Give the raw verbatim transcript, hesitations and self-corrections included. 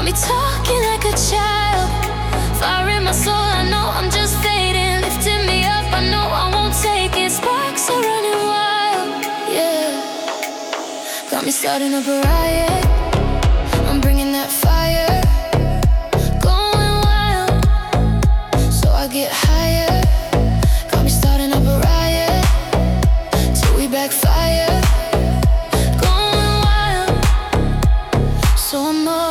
me talking like a child. Fire in my soul, I know I'm just fading. Lifting me up, I know I won't take it. Sparks are running wild, yeah. Got me starting up a riot. I'm bringing that fire. Going wild, so I get higher. Got me starting up a riot till we backfire. Going wild, so I'm up.